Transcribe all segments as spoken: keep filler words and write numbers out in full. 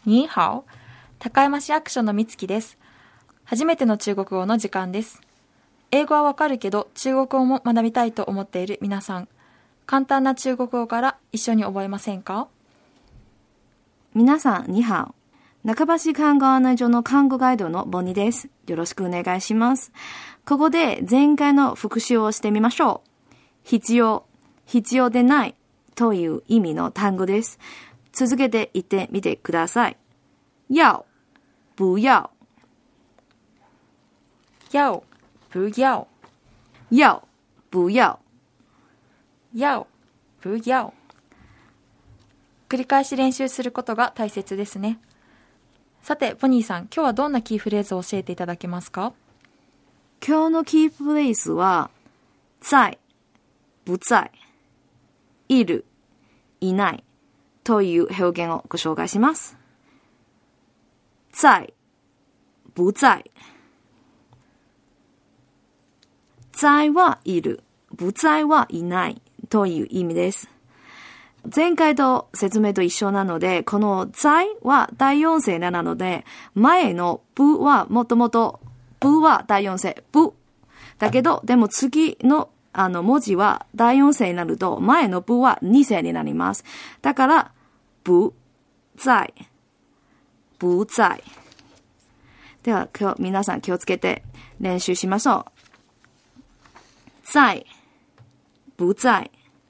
にーはお、高山市役所のみつきです。初めての中国語の時間です。英語はわかるけど中国語も学びたいと思っている皆さん、簡単な中国語から一緒に覚えませんか？ 皆さん、にはお。中橋看護案内所の看護ガイドのボニーです。よろしくお願いします。ここで前回の復習をしてみましょう。必要、必要でないという意味の単語です。続けて言ってみてください。要、不要。 要、不要。 要、不要。 要、不要。繰り返し練習することが大切ですね。さて、ポニーさん、今日はどんなキーフレーズを教えていただけますか？ 今日のキーフレーズは、在、不在、いる、いないという表現をご紹介します。在、不在。在はいる、不在はいないという意味です。前回と説明と一緒なので、この在は第四声なので、前の不はもともと、不は第四声、不。だけど、でも次のあの文字は第四声になると、前の不は二声になります。だから、不在、不在。では、今日皆さん気をつけて練習しましょう。在、不在。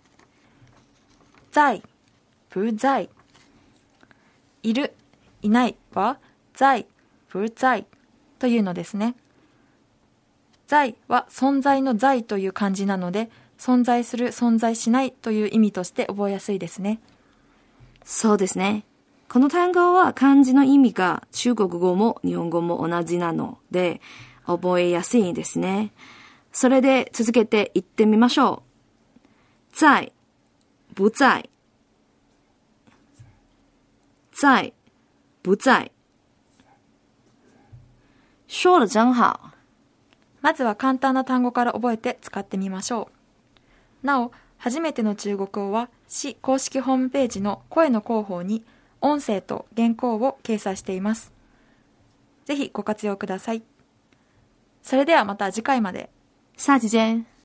在、不在。いる、いないは在、不在というのですね。在は存在の在という漢字なので、存在する、存在しないという意味として覚えやすいですね。 そうですね。この単語は漢字の意味が中国語も日本語も同じなので覚えやすいですね。それで続けて言ってみましょう。在、不在。在、不在。说得真好。 まずは簡単な単語から覚えて使ってみましょう。なお、初めての中国語は市公式ホームページの声の広報に音声と原稿を掲載しています。ぜひご活用ください。それではまた次回まで。 下期见。